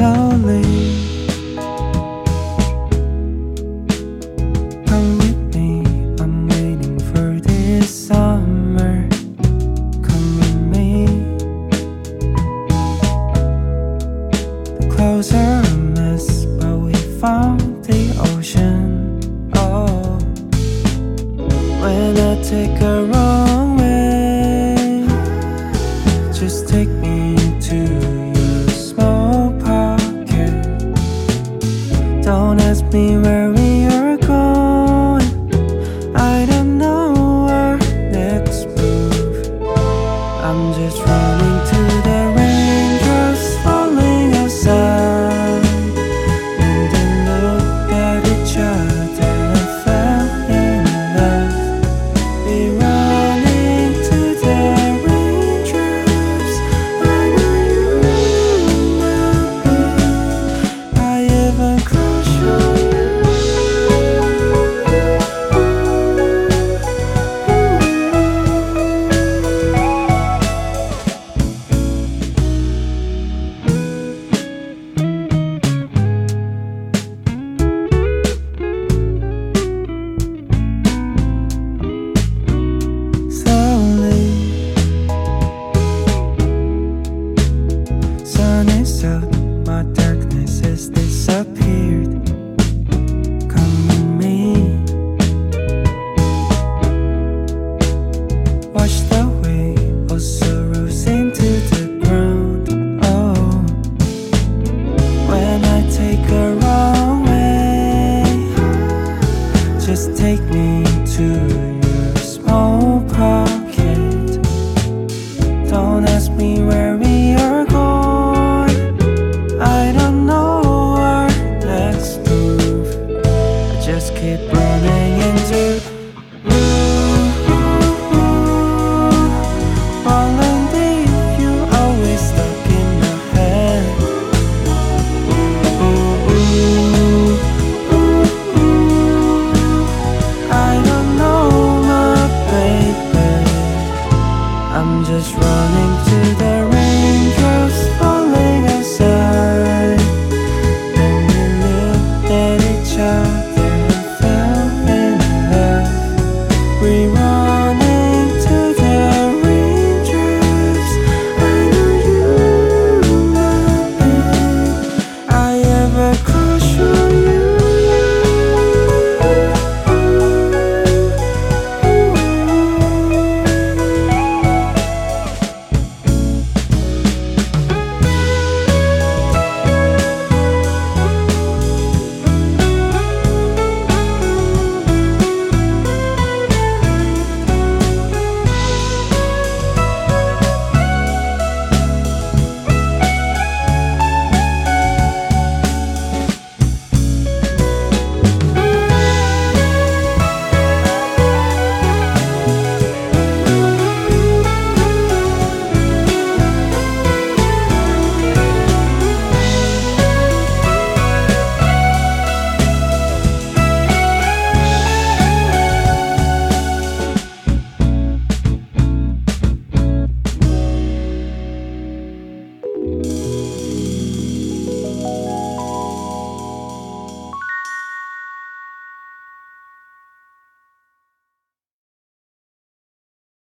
slowly. Come with me, I'm waiting for this summer. Come with me. The clothes are a mess, but we found the ocean. Oh, when I take a wrong way, just take me to your small pocket. Don't ask me where we are going, I don't know our next move. I'm just running to the raindrops falling outside, and then look at each other and fell in love. Be running to the raindrops, I know you love me. I even crush on you. Slowly, sun is out, my darkness has disappeared. Come with me. Watch the wave of sorrows into the ground. Oh, when I take a wrong way, just take me to your small pocket. Don't ask me where we are going, I don't know our next move. I just keep running into falling deep, you always stuck in my head. I don't know my baby, I'm just running to the